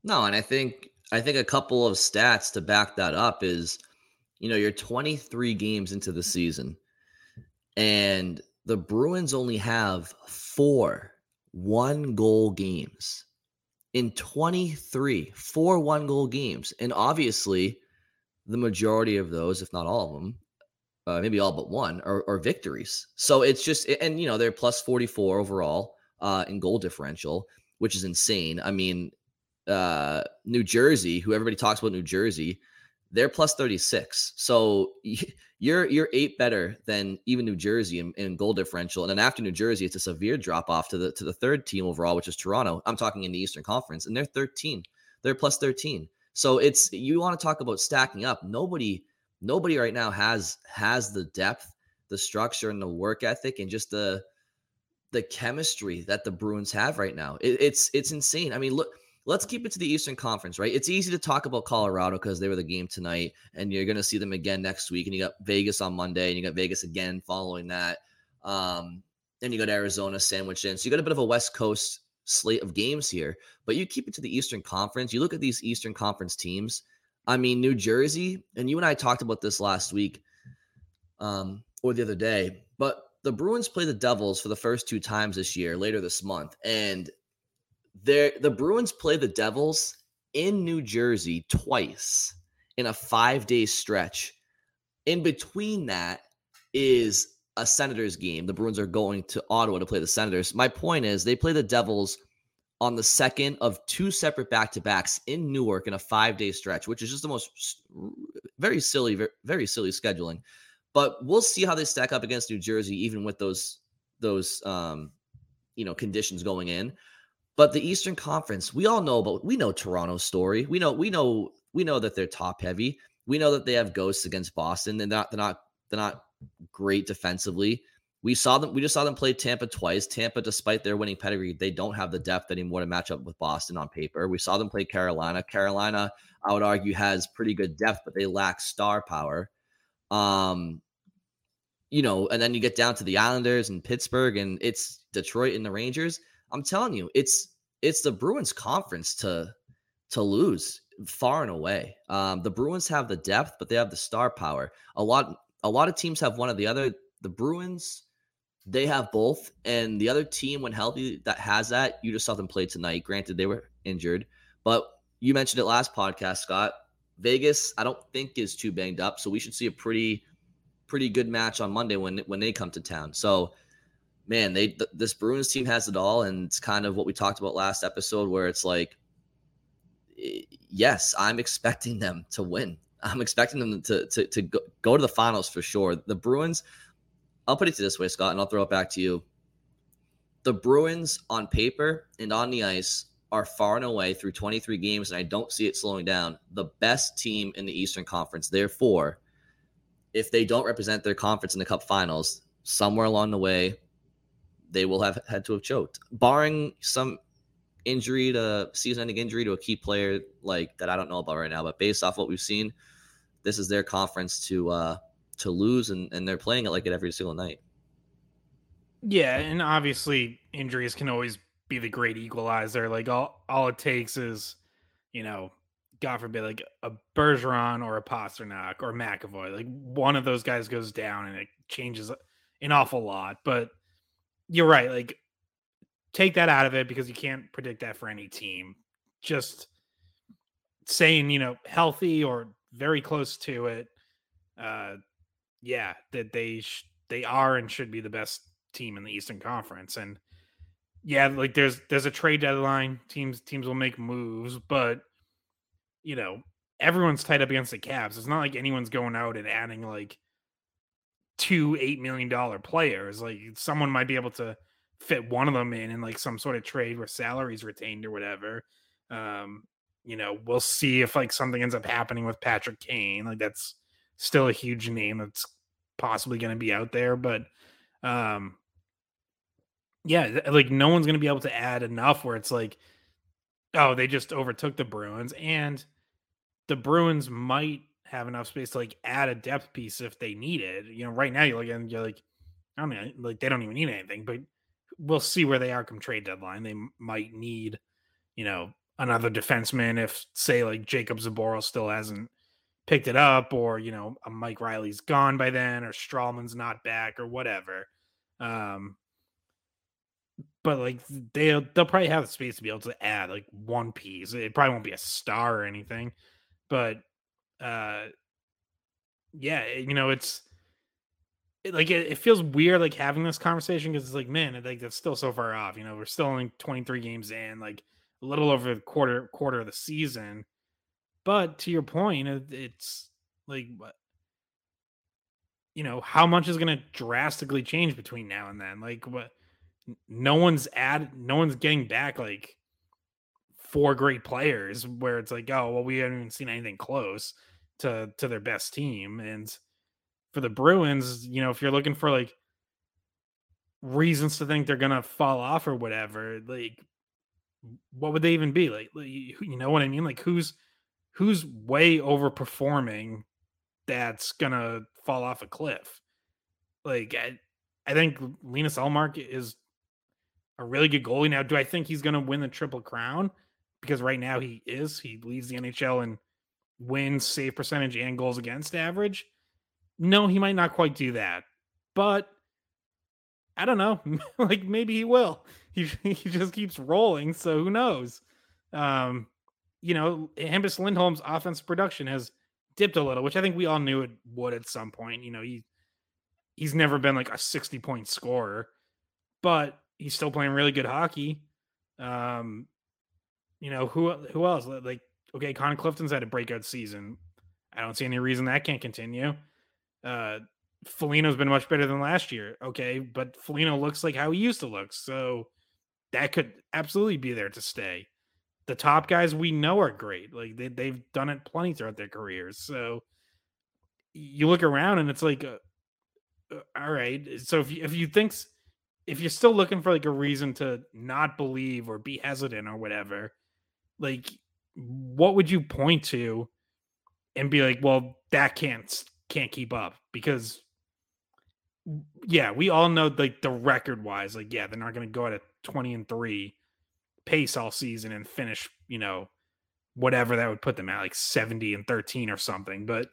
No, and I think a couple of stats to back that up is, you're 23 games into the season, and the Bruins only have 4 one-goal games. In 23, 4 one-goal games, and obviously, the majority of those, if not all of them, maybe all but one, are victories. So it's just, and they're plus 44 overall in goal differential, which is insane. I mean, New Jersey, who everybody talks about New Jersey, they're plus 36. So you're 8 better than even New Jersey in goal differential. And then after New Jersey, it's a severe drop off to the third team overall, which is Toronto. I'm talking in the Eastern Conference, and they're 13. They're plus 13. So it's, you want to talk about stacking up. Nobody right now has the depth, the structure, and the work ethic, and just the chemistry that the Bruins have right now. It's insane. I mean, look, let's keep it to the Eastern Conference, right? It's easy to talk about Colorado because they were the game tonight, and you're going to see them again next week. And you got Vegas on Monday, and you got Vegas again following that. Then you got Arizona sandwiched in. So you got a bit of a West Coast slate of games here, but you keep it to the Eastern Conference. You look at these Eastern Conference teams. I mean, New Jersey, and you and I talked about this last week or the other day, but the Bruins play the Devils for the first 2 times this year, later this month. And the Bruins play the Devils in New Jersey twice in a 5-day stretch. In between that is a Senators game. The Bruins are going to Ottawa to play the Senators. My point is, they play the Devils on the second of 2 separate back-to-backs in Newark in a 5-day stretch, which is just the most very silly, very silly scheduling. But we'll see how they stack up against New Jersey, even with those conditions going in. But the Eastern Conference, we know Toronto's story. We know that they're top heavy. We know that they have ghosts against Boston. They're not great defensively. We just saw them play Tampa twice. Tampa, despite their winning pedigree, they don't have the depth anymore to match up with Boston on paper. We saw them play Carolina. Carolina, I would argue, has pretty good depth, but they lack star power. And then you get down to the Islanders and Pittsburgh, and it's Detroit and the Rangers. I'm telling you, it's the Bruins conference to lose far and away. The Bruins have the depth, but they have the star power. A lot of teams have one or the other. The Bruins, they have both, and the other team, when healthy, that has that. You just saw them play tonight. Granted, they were injured, but you mentioned it last podcast, Scott. Vegas, I don't think is too banged up, so we should see a pretty good match on Monday when they come to town. So, man, this Bruins team has it all, and it's kind of what we talked about last episode, where it's like, yes, I'm expecting them to win. I'm expecting them to go to the finals for sure. The Bruins, I'll put it this way, Scott, and I'll throw it back to you. The Bruins on paper and on the ice are far and away through 23 games, and I don't see it slowing down, the best team in the Eastern Conference. Therefore, if they don't represent their conference in the Cup Finals, somewhere along the way, they will have had to have choked, barring some season-ending injury to a key player like that I don't know about right now. But based off what we've seen, this is their conference to lose, and they're playing it like it every single night. Yeah, and obviously injuries can always be the great equalizer. Like all it takes is, God forbid, like a Bergeron or a Pasternak or McAvoy. Like one of those guys goes down and it changes an awful lot. But you're right. Like take that out of it because you can't predict that for any team. Just saying, healthy or very close to it. That they are and should be the best team in the Eastern Conference. And yeah, like there's a trade deadline. Teams will make moves, but everyone's tied up against the Cavs. It's not like anyone's going out and adding like 2 $8 million players. Like someone might be able to fit one of them in like some sort of trade where salaries retained or whatever. We'll see if like something ends up happening with Patrick Kane. Like that's still a huge name that's possibly going to be out there, but like no one's going to be able to add enough where it's like, oh, they just overtook the Bruins, and the Bruins might have enough space to like add a depth piece if they need it. Right now you're like, I mean, like they don't even need anything, but we'll see where they are come trade deadline. They might need, another defenseman if, say, like Jacob Zaboral still hasn't picked it up, or a Mike Riley's gone by then, or Strawman's not back, or whatever. But like they'll probably have the space to be able to add like one piece. It probably won't be a star or anything, but yeah, it feels weird like having this conversation because it's like, man, like that's still so far off. We're still only 23 games in, like a little over the quarter of the season. But to your point, it's like, how much is going to drastically change between now and then? Like, what? No one's getting back like four great players where it's like, oh well, we haven't even seen anything close to their best team. And for the Bruins, if you're looking for like reasons to think they're gonna fall off or whatever, like what would they even be? Like you know what I mean? Like who's way overperforming that's gonna fall off a cliff? Like I think Linus Ullmark is a really good goalie. Now, do I think he's gonna win the Triple Crown? Because right now he leads the NHL in wins, save percentage, and goals against average. No, he might not quite do that, but I don't know. Like maybe he will. He just keeps rolling, so who knows? Hampus Lindholm's offensive production has dipped a little, which I think we all knew it would at some point. He's never been like a 60-point scorer, but he's still playing really good hockey. Who else? Like, okay, Connor Clifton's had a breakout season. I don't see any reason that can't continue. Foligno's been much better than last year. Okay, but Foligno looks like how he used to look, so that could absolutely be there to stay. The top guys we know are great. Like they've done it plenty throughout their careers. So you look around and it's like, all right. So if you're still looking for like a reason to not believe or be hesitant or whatever, like what would you point to and be like, well, that can't keep up? Because yeah, we all know like the record wise, like, yeah, they're not going to go at a 20-3 pace all season and finish, whatever that would put them at, like 70-13 or something. But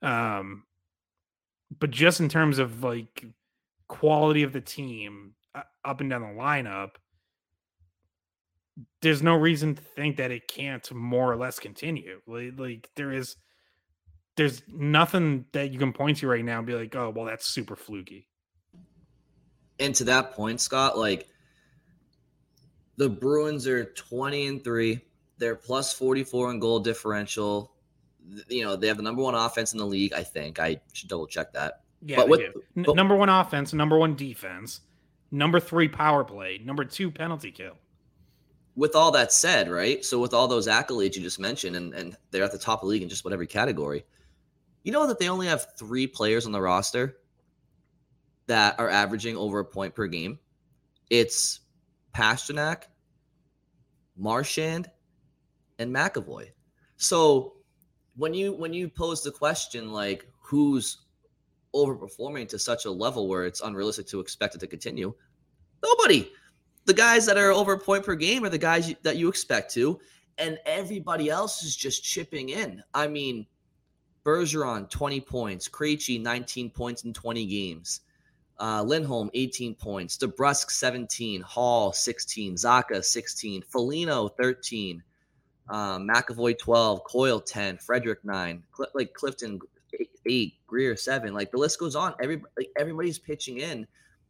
just in terms of like quality of the team up and down the lineup, there's no reason to think that it can't more or less continue. Like there's nothing that you can point to right now and be like, oh, well, that's super fluky. And to that point, Scott, like the Bruins are 20-3. They're plus 44 in goal differential. They have the number one offense in the league, I think. I should double check that. Yeah, but number one offense, number one defense, number 3 power play, number 2 penalty kill. With all that said, right? So with all those accolades you just mentioned, and they're at the top of the league in just about every category, you know that they only have 3 players on the roster that are averaging over a point per game. It's Pastrnak, Marchand, and McAvoy. So when you pose the question like who's overperforming to such a level where it's unrealistic to expect it to continue, nobody. The guys that are over a point per game are the guys that you expect to, and everybody else is just chipping in. I mean, Bergeron, 20 points. Krejci, 19 points in 20 games. Lindholm, 18 points. DeBrusk, 17. Hall, 16. Zacha, 16. Foligno, 13. McAvoy, 12. Coyle, 10. Frederick, 9. Clifton, 8. Greer, 7. Like the list goes on. Everybody's pitching in.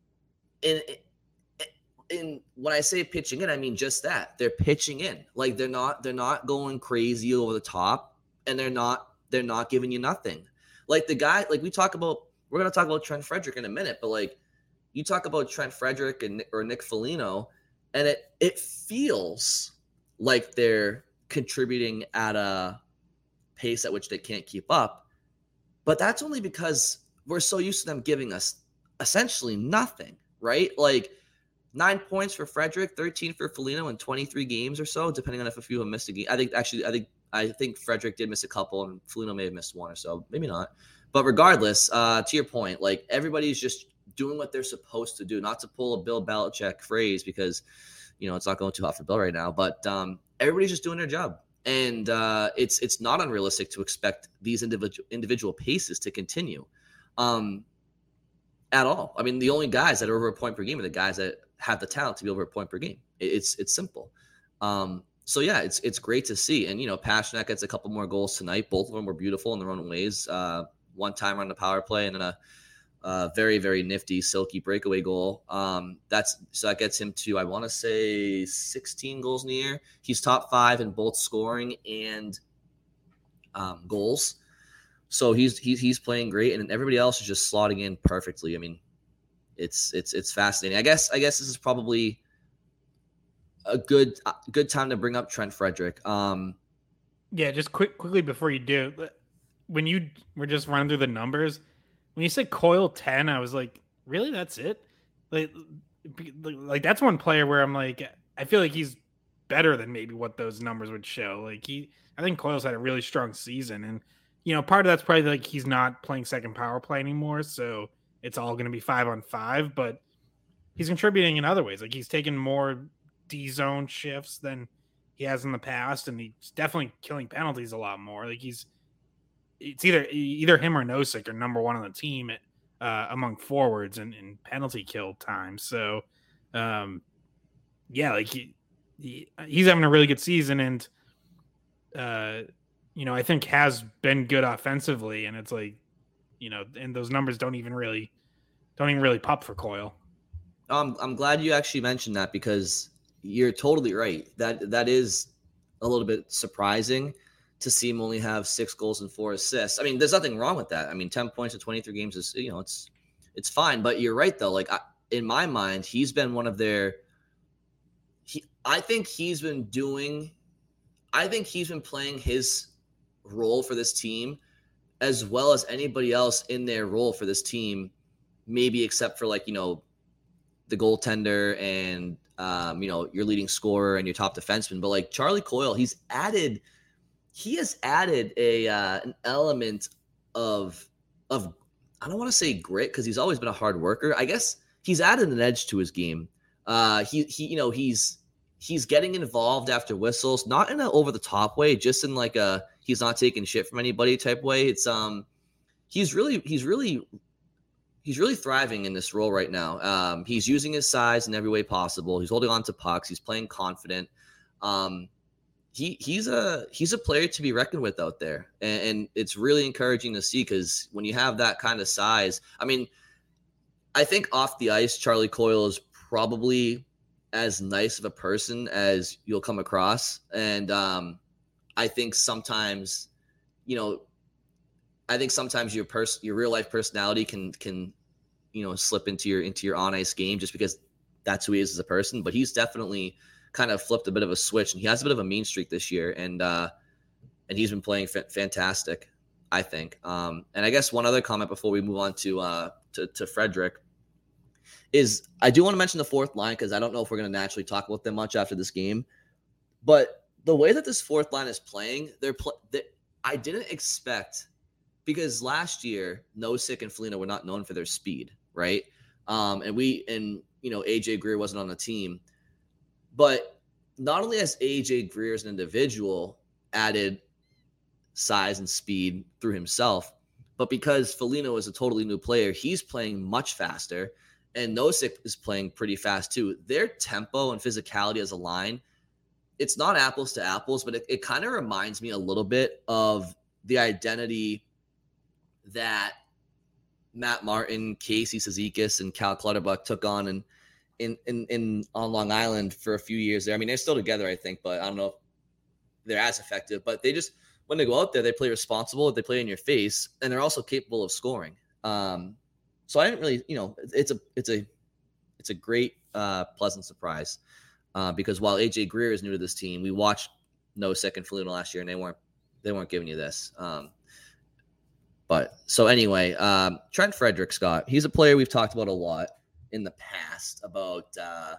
And when I say pitching in, I mean just that. They're pitching in. Like they're not going crazy over the top, and they're not giving you nothing. Like the guy, like we're going to talk about Trent Frederick in a minute, but like you talk about Trent Frederick or Nick Foligno, and it feels like they're contributing at a pace at which they can't keep up. But that's only because we're so used to them giving us essentially nothing, right? Like 9 points for Frederick, 13 for Foligno in 23 games or so, depending on if a few of them missed a game. I think Frederick did miss a couple, and Foligno may have missed one or so, maybe not. But regardless, to your point, like everybody's just doing what they're supposed to do. Not to pull a Bill Belichick phrase because, it's not going too hot for Bill right now. But everybody's just doing their job. And it's not unrealistic to expect these individual paces to continue at all. I mean, the only guys that are over a point per game are the guys that have the talent to be over a point per game. It's simple. So yeah, it's great to see. And Pastrnak gets a couple more goals tonight. Both of them were beautiful in their own ways. One time on the power play, and then a very, very nifty, silky breakaway goal. That gets him to, I want to say, 16 goals in the year. He's top 5 in both scoring and goals. So he's playing great, and everybody else is just slotting in perfectly. I mean, it's fascinating. I guess this is probably a good time to bring up Trent Frederic. Yeah, just quickly before you do, when you were just running through the numbers, when you said Coyle 10, I was like, really? That's it? Like that's one player where I'm like, I feel like he's better than maybe what those numbers would show. I think Coyle's had a really strong season, and part of that's probably like he's not playing second power play anymore, so it's all going to be 5-on-5. But he's contributing in other ways. Like he's taken more D zone shifts than he has in the past, and he's definitely killing penalties a lot more. Like it's either him or Nosek are number one on the team among forwards and penalty kill time. So, yeah, like he's having a really good season, and I think has been good offensively, and it's like, and those numbers don't even really pop for Coyle. I'm glad you actually mentioned that, because you're totally right. That is a little bit surprising to see him only have 6 goals and 4 assists. I mean, there's nothing wrong with that. I mean, 10 points in 23 games is, it's fine. But you're right, though. Like, in my mind, he's been one of their – I think he's been playing his role for this team as well as anybody else in their role for this team, maybe except for, like, the goaltender and, your leading scorer and your top defenseman. But, like, Charlie Coyle, he has added an element of I don't want to say grit, because he's always been a hard worker. I guess he's added an edge to his game. He's getting involved after whistles, not in an over the top way, just in like a he's not taking shit from anybody type way. It's he's really thriving in this role right now. He's using his size in every way possible. He's holding on to pucks. He's playing confident. He's a player to be reckoned with out there, and it's really encouraging to see, because when you have that kind of size, I mean, I think off the ice, Charlie Coyle is probably as nice of a person as you'll come across, and I think sometimes, your real life personality can slip into your on ice game, just because that's who he is as a person. But he's definitely kind of flipped a bit of a switch, and he has a bit of a mean streak this year, and he's been playing fantastic, I think. And I guess one other comment before we move on to Frederic is I do want to mention the fourth line, because I don't know if we're going to naturally talk about them much after this game, but the way that this fourth line is playing, I didn't expect, because last year Nosek and Foligno were not known for their speed, right? And AJ Greer wasn't on the team. But not only has AJ Greer as an individual added size and speed through himself, but because Foligno is a totally new player, he's playing much faster, and Nosek is playing pretty fast too. Their tempo and physicality as a line, it's not apples to apples, but it kind of reminds me a little bit of the identity that Matt Martin, Casey Cizikas, and Cal Clutterbuck took on on Long Island for a few years there. I mean, they're still together, I think, but I don't know if they're as effective. But they just, when they go out there, they play responsible, they play in your face, and they're also capable of scoring. So I didn't really, it's a great pleasant surprise, because while AJ Greer is new to this team, we watched Nosek and Foligno last year, and they weren't giving you this. But so anyway, Trent Frederic, Scott, he's a player we've talked about a lot in the past about,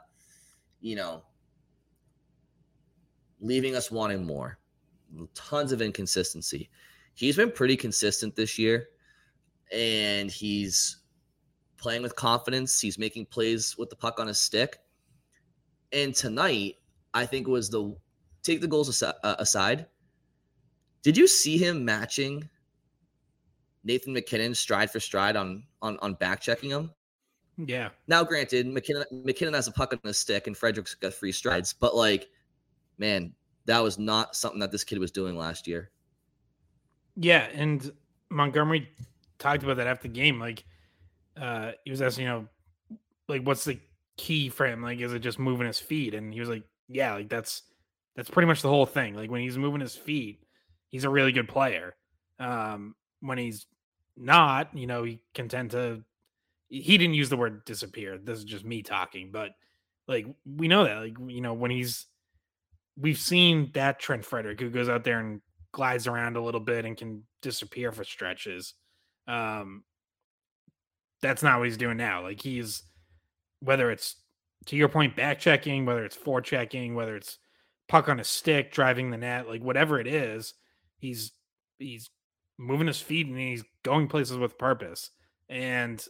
leaving us wanting more. Tons of inconsistency. He's been pretty consistent this year, and he's playing with confidence. He's making plays with the puck on his stick. And tonight, I think was take the goals aside. Did you see him matching Nathan MacKinnon stride for stride on back checking him? Yeah. Now, granted, MacKinnon has a puck on his stick, and Frederick's got free strides, but like, man, that was not something that this kid was doing last year. Yeah, and Montgomery talked about that after the game. Like, he was asking, like, what's the key for him? Like, is it just moving his feet? And he was like, yeah, like that's pretty much the whole thing. Like, when he's moving his feet, he's a really good player. When he's not, he can tend to. He didn't use the word disappear. This is just me talking, but like we know that, like when we've seen that Trent Frederick who goes out there and glides around a little bit and can disappear for stretches. Um, that's not what he's doing now. Like he's, whether it's to your point, back checking, whether it's forechecking, whether it's puck on a stick, driving the net, like whatever it is, he's moving his feet and he's going places with purpose. And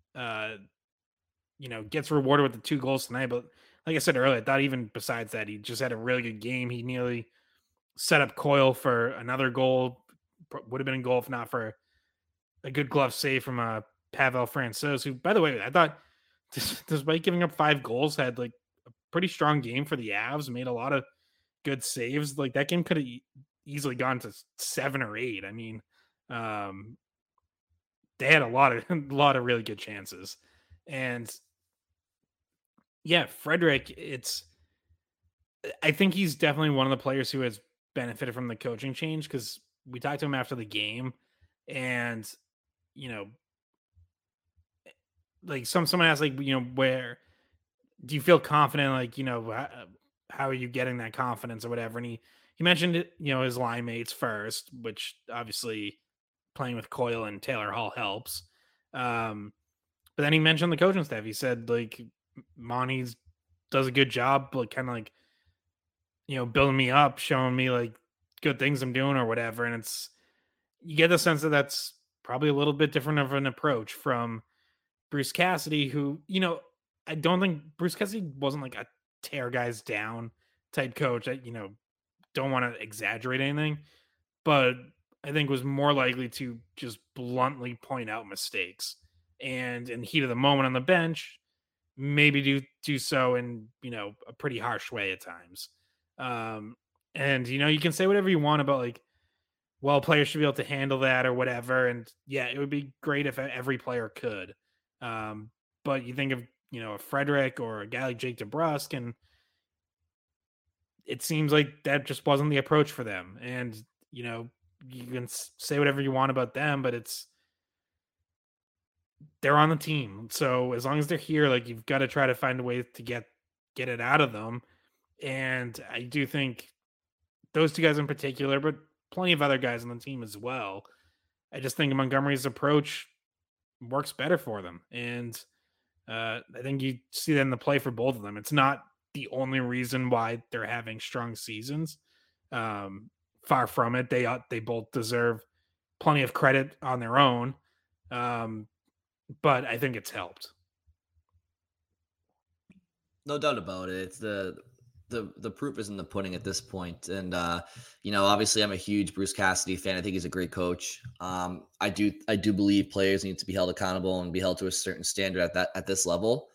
gets rewarded with the 2 goals tonight. But like I said earlier, I thought even besides that, he just had a really good game. He nearly set up Coyle for another goal. Would have been a goal if not for a good glove save from Pavel Francouz, who, by the way, I thought, despite giving up 5 goals, had like a pretty strong game for the Avs, made a lot of good saves. Like that game could have easily gone to 7 or 8. I mean, they had a lot of really good chances. And yeah, Frederick, I think he's definitely one of the players who has benefited from the coaching change, because we talked to him after the game, and like someone asked, like, where do you feel confident? Like, how are you getting that confidence or whatever? And he mentioned it, his line mates first, which obviously playing with Coyle and Taylor Hall helps. But then he mentioned the coaching staff. He said like Monty's does a good job, like kind of like, building me up, showing me like good things I'm doing or whatever. And you get the sense that that's probably a little bit different of an approach from Bruce Cassidy, who, I don't think Bruce Cassidy wasn't like a tear guys down type coach. I, don't want to exaggerate anything, but I think was more likely to just bluntly point out mistakes, and in the heat of the moment on the bench, maybe do so in a pretty harsh way at times. And you can say whatever you want about like, well, players should be able to handle that or whatever, and yeah, it would be great if every player could. But you think of a Frederick or a guy like Jake DeBrusk, and it seems like that just wasn't the approach for them. And you can say whatever you want about them, but they're on the team. So as long as they're here, like you've got to try to find a way to get it out of them. And I do think those 2 guys in particular, but plenty of other guys on the team as well. I just think Montgomery's approach works better for them. And I think you see that in the play for both of them. It's not the only reason why they're having strong seasons. Far from it. They both deserve plenty of credit on their own. But I think it's helped. No doubt about it. It's the proof is in the pudding at this point. And obviously I'm a huge Bruce Cassidy fan. I think he's a great coach. I do believe players need to be held accountable and be held to a certain standard at this level.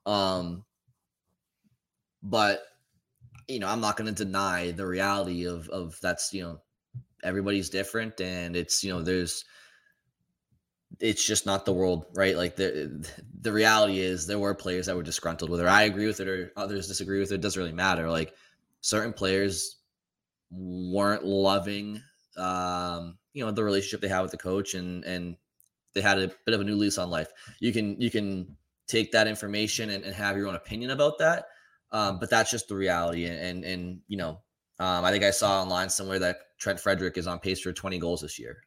But I'm not going to deny the reality of that's, everybody's different, and it's, it's just not the world, right? Like the reality is there were players that were disgruntled, whether I agree with it or others disagree with it. It doesn't really matter. Like certain players weren't loving, the relationship they had with the coach, and they had a bit of a new lease on life. You can take that information and have your own opinion about that. But that's just the reality. And I think I saw online somewhere that Trent Frederick is on pace for 20 goals this year.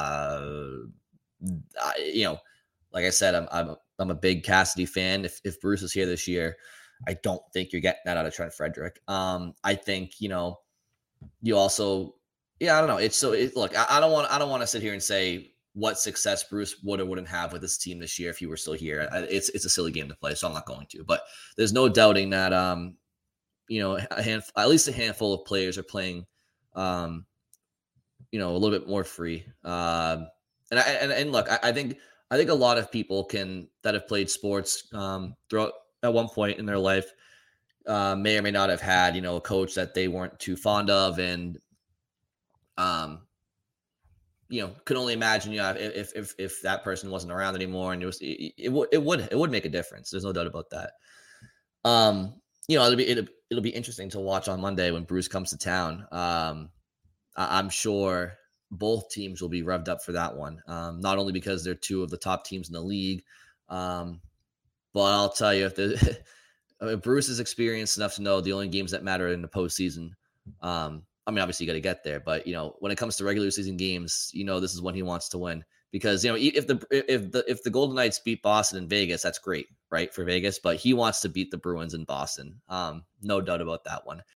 Like I said, I'm a big Cassidy fan. If Bruce is here this year, I don't think you're getting that out of Trent Frederick. I think, you also, I don't know. Look, I don't want to sit here and say what success Bruce would or wouldn't have with this team this year if he were still here. It's a silly game to play, so I'm not going to. But there's no doubting that at least a handful of players are playing, a little bit more free. And look, I think a lot of people that have played sports throughout at one point in their life may or may not have had, a coach that they weren't too fond of, and could only imagine, if that person wasn't around anymore, and it would make a difference. There's no doubt about that. It'll be interesting to watch on Monday when Bruce comes to town. I'm sure both teams will be revved up for that one. Not only because they're two of the top teams in the league, but I'll tell you, if Bruce is experienced enough to know the only games that matter in the postseason. Obviously you got to get there, but when it comes to regular season games, this is when he wants to win, because if the Golden Knights beat Boston in Vegas, that's great, right, for Vegas, but he wants to beat the Bruins in Boston. No doubt about that one.